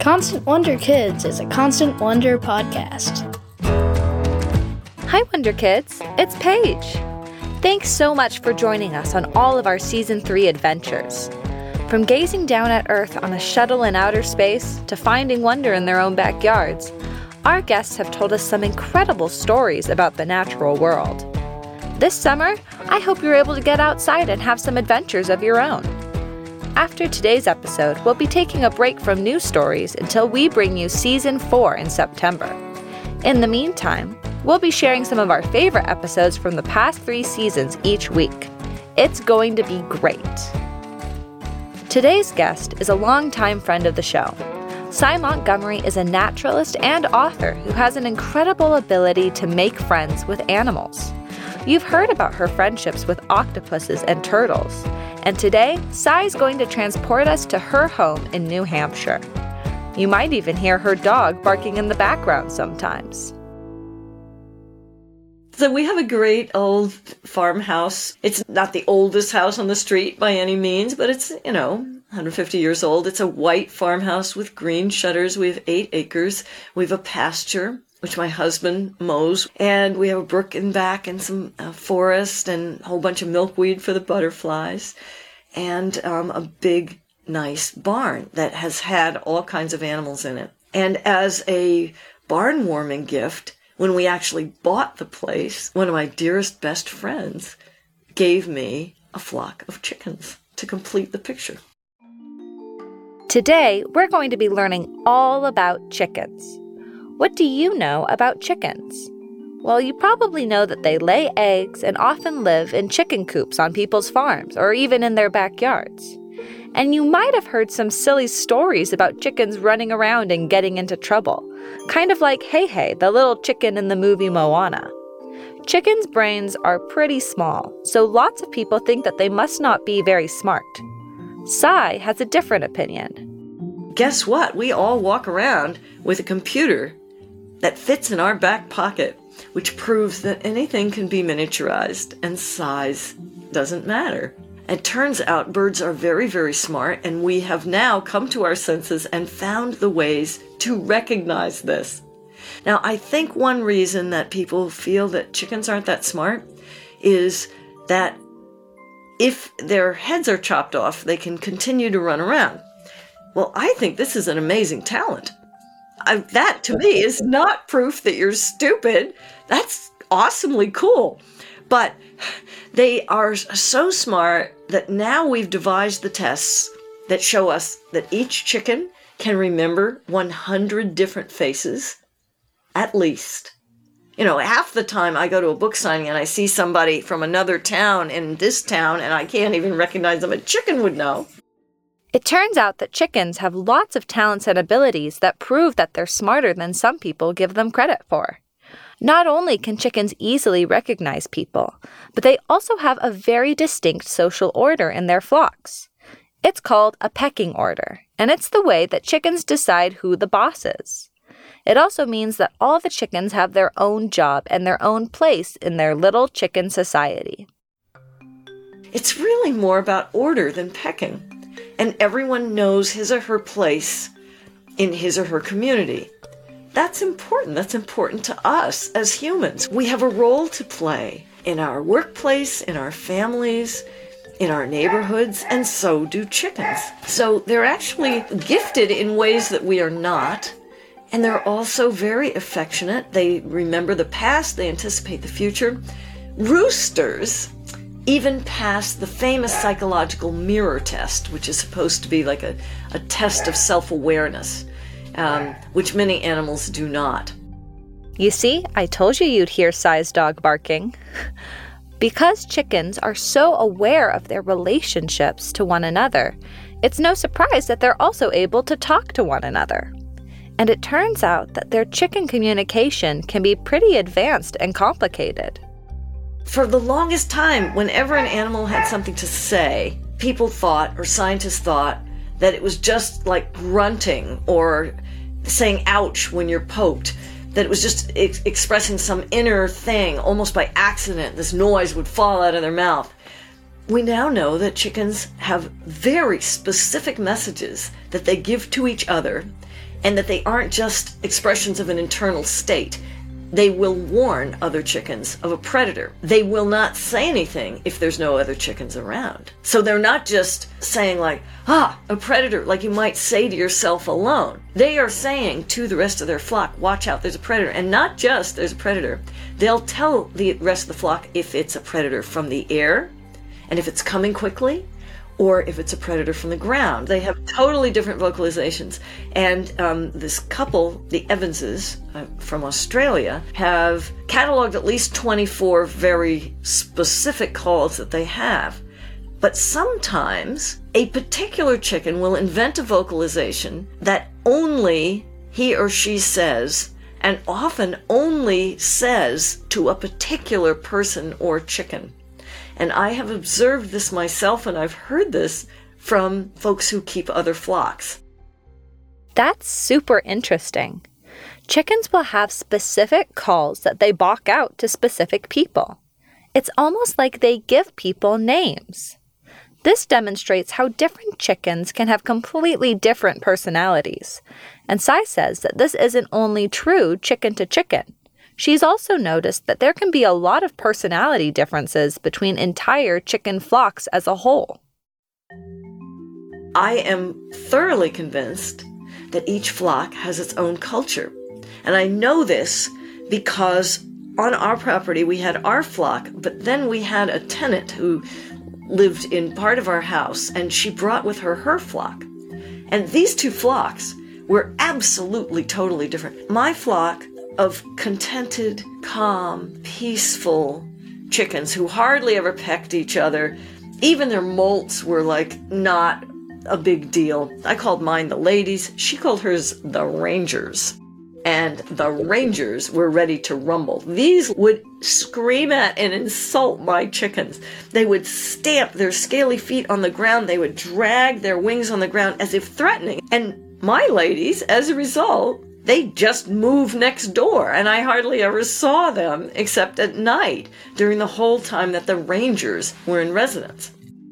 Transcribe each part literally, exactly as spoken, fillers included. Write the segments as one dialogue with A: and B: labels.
A: Constant Wonder Kids is a Constant Wonder podcast.
B: Hi, Wonder Kids. It's Paige. Thanks so much for joining us on all of our Season three adventures. From gazing down at Earth on a shuttle in outer space to finding wonder in their own backyards, our guests have told us some incredible stories about the natural world. This summer, I hope you're able to get outside and have some adventures of your own. After today's episode, we'll be taking a break from news stories until we bring you Season four in September. In the meantime, we'll be sharing some of our favorite episodes from the past three seasons each week. It's going to be great. Today's guest is a longtime friend of the show. Sy Montgomery is a naturalist and author who has an incredible ability to make friends with animals. You've heard about her friendships with octopuses and turtles, and today, Sy's going to transport us to her home in New Hampshire. You might even hear her dog barking in the background sometimes.
C: So we have a great old farmhouse. It's not the oldest house on the street by any means, but it's, you know, one hundred fifty years old. It's a white farmhouse with green shutters. We have eight acres. We have a pasture, which my husband mows, and we have a brook in back and some uh, forest and a whole bunch of milkweed for the butterflies, and um, a big, nice barn that has had all kinds of animals in it. And as a barn warming gift, when we actually bought the place, one of my dearest best friends gave me a flock of chickens to complete the picture.
B: Today, we're going to be learning all about chickens. What do you know about chickens? Well, you probably know that they lay eggs and often live in chicken coops on people's farms or even in their backyards. And you might have heard some silly stories about chickens running around and getting into trouble, kind of like Hey Hey, the little chicken in the movie Moana. Chickens' brains are pretty small, so lots of people think that they must not be very smart. Sy has a different opinion.
C: Guess what? We all walk around with a computer that fits in our back pocket, which proves that anything can be miniaturized and size doesn't matter. It turns out birds are very, very smart, and we have now come to our senses and found the ways to recognize this. Now, I think one reason that people feel that chickens aren't that smart is that if their heads are chopped off, they can continue to run around. Well, I think this is an amazing talent. I, that, to me, is not proof that you're stupid. That's awesomely cool. But they are so smart that now we've devised the tests that show us that each chicken can remember one hundred different faces, at least. You know, half the time I go to a book signing and I see somebody from another town in this town and I can't even recognize them. A chicken would know.
B: It turns out that chickens have lots of talents and abilities that prove that they're smarter than some people give them credit for. Not only can chickens easily recognize people, but they also have a very distinct social order in their flocks. It's called a pecking order, and it's the way that chickens decide who the boss is. It also means that all the chickens have their own job and their own place in their little chicken society.
C: It's really more about order than pecking. And everyone knows his or her place in his or her community. That's important. That's important to us as humans. We have a role to play in our workplace, in our families, in our neighborhoods, and so do chickens. So they're actually gifted in ways that we are not, and they're also very affectionate. They remember the past, they anticipate the future. Roosters even passed the famous psychological mirror test, which is supposed to be like a, a test of self-awareness, um, which many animals do not.
B: You see, I told you you'd hear Sy's dog barking. Because chickens are so aware of their relationships to one another, it's no surprise that they're also able to talk to one another. And it turns out that their chicken communication can be pretty advanced and complicated.
C: For the longest time, whenever an animal had something to say, people thought, or scientists thought, that it was just like grunting or saying ouch when you're poked, that it was just ex- expressing some inner thing, almost by accident. This noise would fall out of their mouth. we now know that chickens have very specific messages that they give to each other, and that they aren't just expressions of an internal state. They will warn other chickens of a predator. They will not say anything if there's no other chickens around. So they're not just saying like, ah, a predator, like you might say to yourself alone. They are saying to the rest of their flock, watch out, there's a predator. And not just there's a predator. They'll tell the rest of the flock if it's a predator from the air, and if it's coming quickly, or if it's a predator from the ground. They have totally different vocalizations. And um, this couple, the Evanses uh, from Australia, have cataloged at least twenty-four very specific calls that they have. But sometimes a particular chicken will invent a vocalization that only he or she says, and often only says to a particular person or chicken. And I have observed this myself, and I've heard this from folks who keep other flocks.
B: That's super interesting. Chickens will have specific calls that they bark out to specific people. It's almost like they give people names. This demonstrates how different chickens can have completely different personalities. And Sai says that this isn't only true chicken to chicken. She's also noticed that there can be a lot of personality differences between entire chicken flocks as a whole.
C: I am thoroughly convinced that each flock has its own culture. And I know this because on our property we had our flock, but then we had a tenant who lived in part of our house, and she brought with her her flock. And these two flocks were absolutely, totally different. My flock of contented, calm, peaceful chickens who hardly ever pecked each other. Even their molts were like not a big deal. I called mine the ladies. She called hers the rangers. And the rangers were ready to rumble. These would scream at and insult my chickens. They would stamp their scaly feet on the ground. They would drag their wings on the ground as if threatening. And my ladies, as a result, they just moved next door, and I hardly ever saw them except at night during the whole time that the rangers were in residence.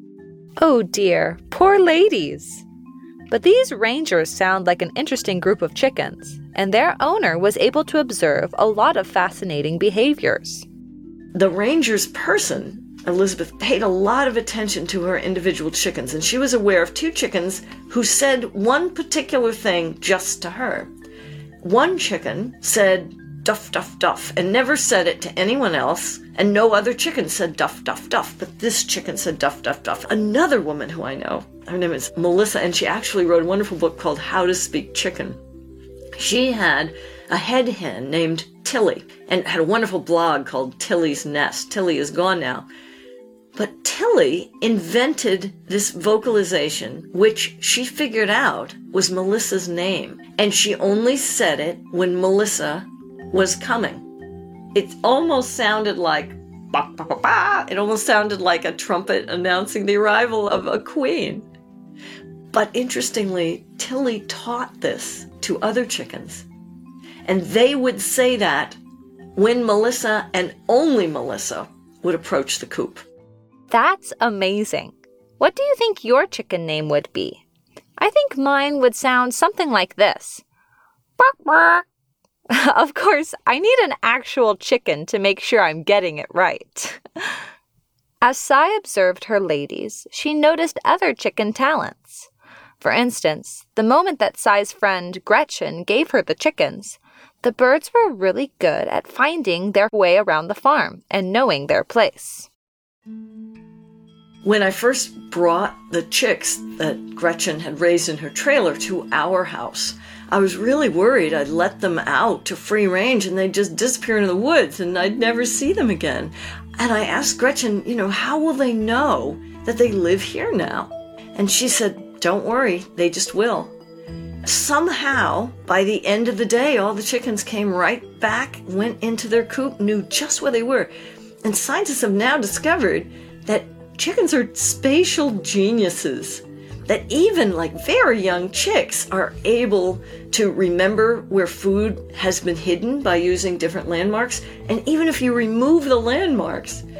B: Oh dear, poor ladies. But these rangers sound like an interesting group of chickens, and their owner was able to observe a lot of fascinating behaviors.
C: The ranger's person, Elizabeth, paid a lot of attention to her individual chickens, and she was aware of two chickens who said one particular thing just to her. One chicken said, duff, duff, duff, and never said it to anyone else, and no other chicken said duff, duff, duff, but this chicken said duff, duff, duff. Another woman who I know, her name is Melissa, and she actually wrote a wonderful book called How to Speak Chicken. She had a head hen named Tilly, and had a wonderful blog called Tilly's Nest. Tilly is gone now. But Tilly invented this vocalization, which she figured out was Melissa's name. And she only said it when Melissa was coming. It almost sounded like, bah, bah, bah, bah. It almost sounded like a trumpet announcing the arrival of a queen. But interestingly, Tilly taught this to other chickens. And they would say that when Melissa, and only Melissa, would approach the coop.
B: That's amazing. What do you think your chicken name would be? I think mine would sound something like this. Bark, bark. Of course, I need an actual chicken to make sure I'm getting it right. As Sai observed her ladies, she noticed other chicken talents. For instance, the moment that Sai's friend Gretchen gave her the chickens, the birds were really good at finding their way around the farm and knowing their place.
C: When I first brought the chicks that Gretchen had raised in her trailer to our house, I was really worried I'd let them out to free range and they'd just disappear into the woods and I'd never see them again. And I asked Gretchen, you know, how will they know that they live here now? And she said, don't worry, they just will. Somehow, by the end of the day, all the chickens came right back, went into their coop, knew just where they were. And scientists have now discovered that chickens are spatial geniuses, that even like very young chicks are able to remember where food has been hidden by using different landmarks. And even if you remove the landmarks,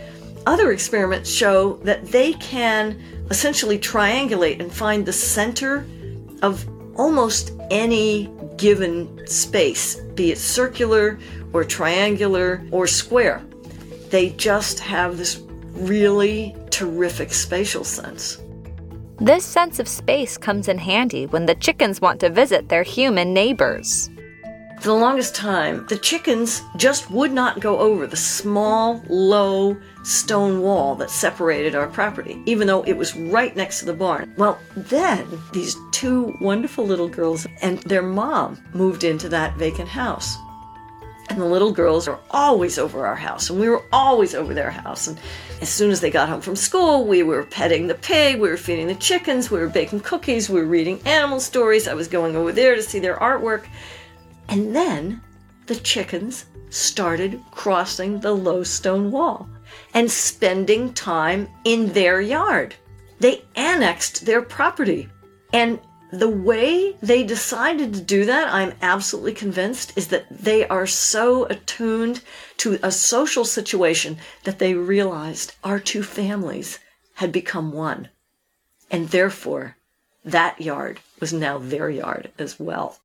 C: other experiments show that they can essentially triangulate and find the center of almost any given space, be it circular or triangular or square. They just have this really terrific spatial sense.
B: This sense of space comes in handy when the chickens want to visit their human neighbors.
C: For the longest time, the chickens just would not go over the small, low stone wall that separated our property, even though it was right next to the barn. Well, then these two wonderful little girls and their mom moved into that vacant house. And the little girls are always over our house, and we were always over their house. And as soon as they got home from school, we were petting the pig, we were feeding the chickens, we were baking cookies, we were reading animal stories. I was going over there to see their artwork. And then the chickens started crossing the low stone wall and spending time in their yard. They annexed their property. And the way they decided to do that, I'm absolutely convinced, is that they are so attuned to a social situation that they realized our two families had become one. And therefore, that yard was now their yard as well.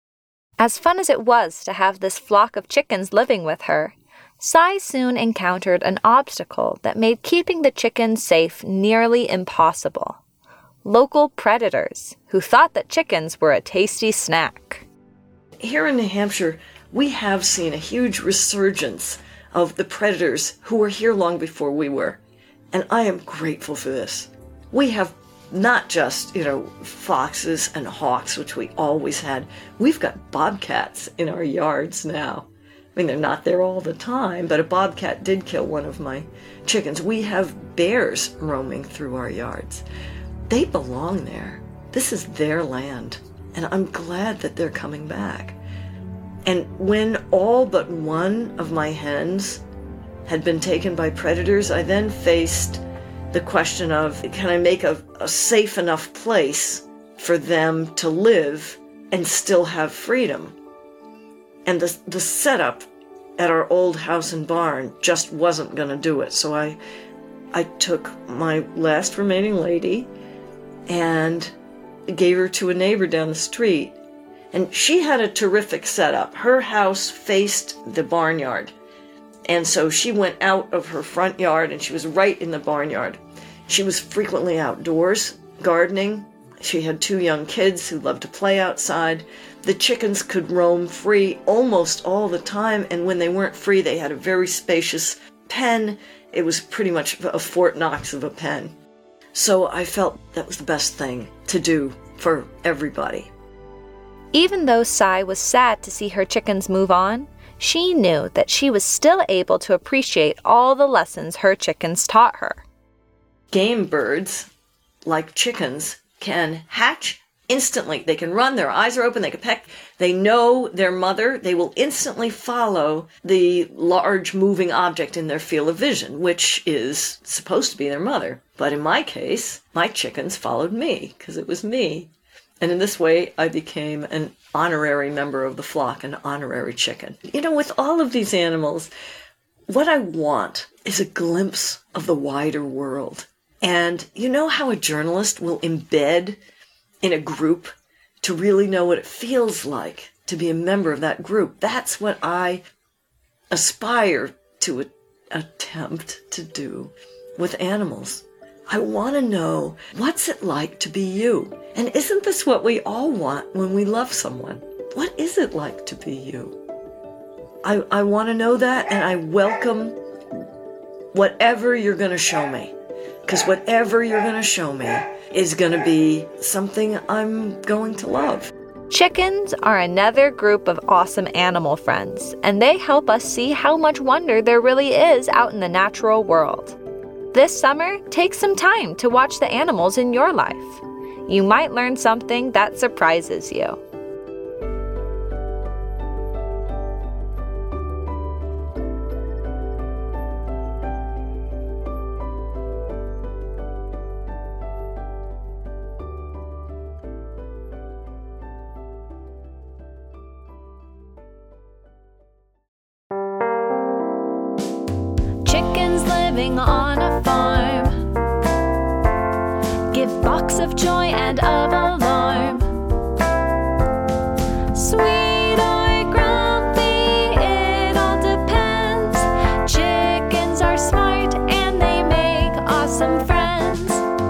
B: As fun as it was to have this flock of chickens living with her, Cy soon encountered an obstacle that made keeping the chickens safe nearly impossible. Local predators who thought that chickens were a tasty snack.
C: Here in New Hampshire, we have seen a huge resurgence of the predators who were here long before we were. And I am grateful for this. We have not just, you know, foxes and hawks, which we always had. We've got bobcats in our yards now. I mean, they're not there all the time, but a bobcat did kill one of my chickens. We have bears roaming through our yards. They belong there. This is their land, and I'm glad that they're coming back. And when all but one of my hens had been taken by predators, I then faced the question of, can I make a, a safe enough place for them to live and still have freedom? And the, the setup at our old house and barn just wasn't going to do it. So I, I took my last remaining lady and gave her to a neighbor down the street. And she had a terrific setup. Her house faced the barnyard. And so she went out of her front yard and she was right in the barnyard. She was frequently outdoors, gardening. She had two young kids who loved to play outside. The chickens could roam free almost all the time, and when they weren't free, they had a very spacious pen. It was pretty much a Fort Knox of a pen. So I felt that was the best thing to do for everybody.
B: Even though Cy was sad to see her chickens move on, she knew that she was still able to appreciate all the lessons her chickens taught her.
C: Game birds, like chickens, can hatch instantly. They can run, their eyes are open, they can peck. They know their mother. They will instantly follow the large moving object in their field of vision, which is supposed to be their mother. But in my case, my chickens followed me because it was me. And in this way, I became an honorary member of the flock, an honorary chicken. You know, with all of these animals, what I want is a glimpse of the wider world. And you know how a journalist will embed in a group to really know what it feels like to be a member of that group? That's what I aspire to a- attempt to do with animals. I want to know, what's it like to be you? And isn't this what we all want when we love someone? What is it like to be you? I, I want to know that, and I welcome whatever you're going to show me. Because whatever you're going to show me is going to be something I'm going to love.
B: Chickens are another group of awesome animal friends, and they help us see how much wonder there really is out in the natural world. This summer, take some time to watch the animals in your life. You might learn something that surprises you.
A: Chickens live
B: living on a farm. Give box of joy and of alarm. Sweet or grumpy, it all depends. Chickens are smart and they make awesome friends.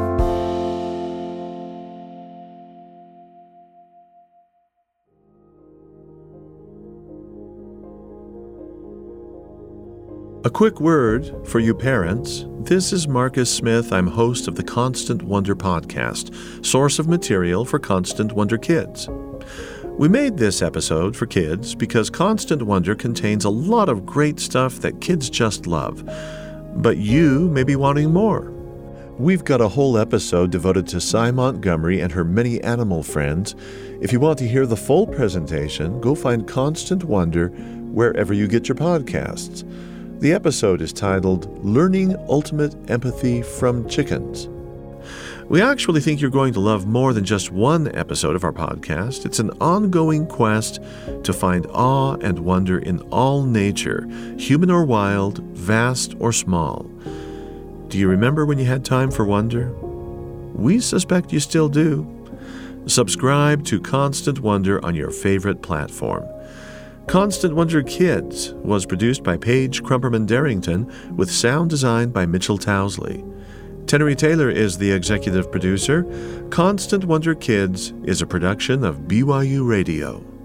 D: A quick word for you parents. This is Marcus Smith. I'm host of the Constant Wonder podcast, source of material for Constant Wonder kids. We made this episode for kids because Constant Wonder contains a lot of great stuff that kids just love. But you may be wanting more. We've got a whole episode devoted to Cy Montgomery and her many animal friends. If you want to hear the full presentation, go find Constant Wonder wherever you get your podcasts. The episode is titled Learning Ultimate Empathy from Chickens. We actually think you're going to love more than just one episode of our podcast. It's an ongoing quest to find awe and wonder in all nature, human or wild, vast or small. Do you remember when you had time for wonder? We suspect you still do. Subscribe to Constant Wonder on your favorite platform. Constant Wonder Kids was produced by Paige Crumperman-Darrington with sound design by Mitchell Towsley. Tenery Taylor is the executive producer. Constant Wonder Kids is a production of B Y U Radio.